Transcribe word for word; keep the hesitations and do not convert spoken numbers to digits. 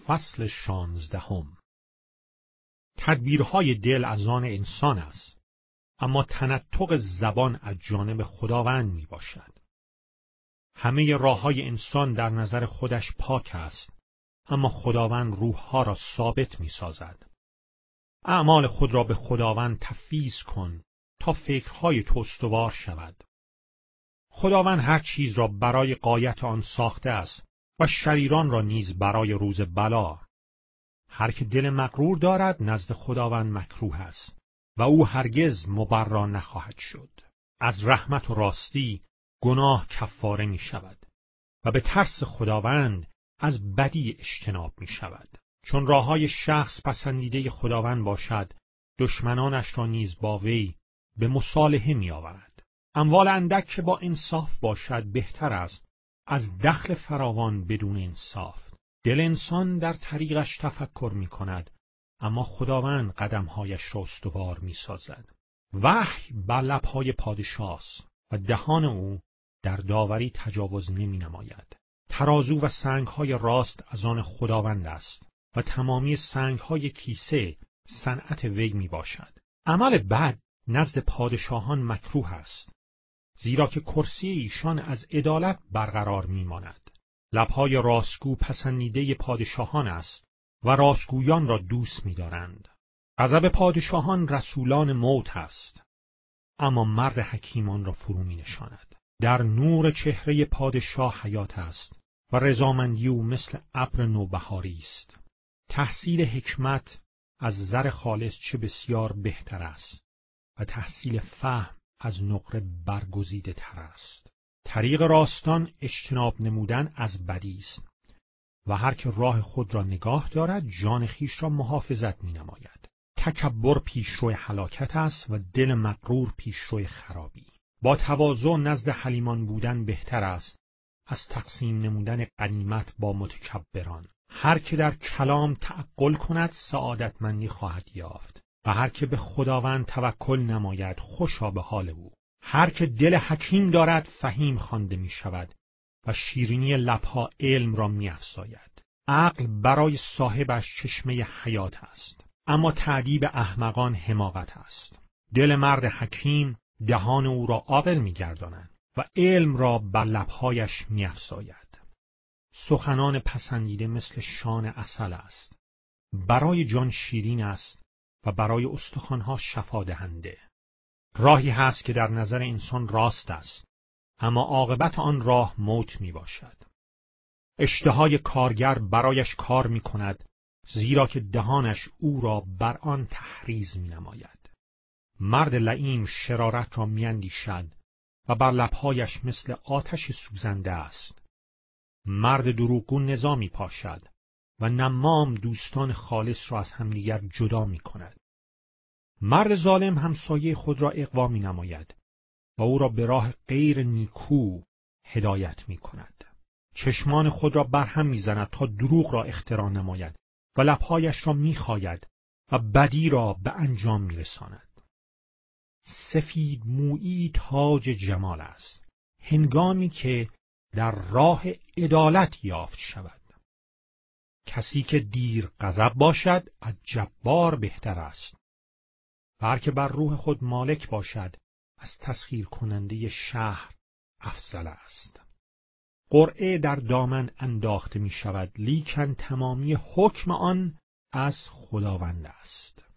فصل شانزدهم. تدبیرهای دل از آن انسان است، اما تنطق زبان از جانب خداوند می باشد. همه راههای انسان در نظر خودش پاک است، اما خداوند روحها را ثابت می سازد. اعمال خود را به خداوند تفویض کن تا فکرهای تو استوار شود. خداوند هر چیز را برای غایت آن ساخته است و شریران را نیز برای روز بلا. هر که دل مغرور دارد نزد خداوند مکروه است و او هرگز مبرا نخواهد شد. از رحمت و راستی گناه کفاره می شود و به ترس خداوند از بدی اجتناب می شود. چون راههای شخص پسندیده خداوند باشد، دشمنانش را نیز با وی به مصالحه می آورد. اموال اندک که با انصاف باشد بهتر است از دخل فراوان بدون انصاف. دل انسان در طریقش تفکر می کند، اما خداوند قدمهایش را استوار می سازد. وحی بر لبهای پادشاه است و دهان او در داوری تجاوز نمی نماید. ترازو و سنگهای راست از آن خداوند است و تمامی سنگهای کیسه صنعت وی می باشد. عمل بد نزد پادشاهان مکروه است، زیرا که کرسی ایشان از عدالت برقرار می ماند. لبهای راستگو پسندیده پادشاهان است و راستگویان را دوست می دارند. غضب پادشاهان رسولان موت است، اما مرد حکیمان را فرو می نشاند. در نور چهره پادشاه حیات است و رضامندی او مثل ابر نوبهاری است. تحصیل حکمت از زر خالص چه بسیار بهتر است و تحصیل فهم از نقره برگزیده تر است. طریق راستان اجتناب نمودن از بدی است و هر که راه خود را نگاه دارد جان خیش را محافظت می نماید. تکبر پیشرو هلاکت است و دل مغرور پیشرو خرابی. با تواضع نزد حلیمان بودن بهتر است از تقسیم نمودن غنیمت با متکبران. هر که در کلام تعقل کند سعادتمندی خواهد یافت و هر که به خداوند توکل نماید خوشا به حال او. هر که دل حکیم دارد فهیم خوانده می شود و شیرینی لبها علم را می افزاید. عقل برای صاحبش چشمه حیات است، اما تعدیب احمقان حماقت است. دل مرد حکیم دهان او را عاقل می گرداند و علم را بر لبهایش می افزاید. سخنان پسندیده مثل شان عسل است، برای جان شیرین است و برای استخوانها شفا دهنده. راهی هست که در نظر انسان راست است، اما عاقبت آن راه موت می باشد. اشتهای کارگر برایش کار می کند، زیرا که دهانش او را بر آن تحریض می نماید. مرد لئیم شرارت را می اندیشد و بر لبهایش مثل آتش سوزنده است. مرد دروغگو نزاع می پاشد و نمام دوستان خالص را از همدیگر جدا می کند. مرد ظالم همسایه خود را اغوا می نماید و او را به راه غیر نیکو هدایت می کند. چشمان خود را برهم می زند تا دروغ را اختراع نماید و لبهایش را می خاید و بدی را به انجام می رساند. سفید مویی تاج جمال است، هنگامی که در راه عدالت یافت شود. کسی که دیر غضب باشد از جبار بهتر است. هر که بر روح خود مالک باشد از تسخیر کننده شهر افضل است. قرعه در دامن انداخته می شود، لیکن تمامی حکم آن از خداوند است.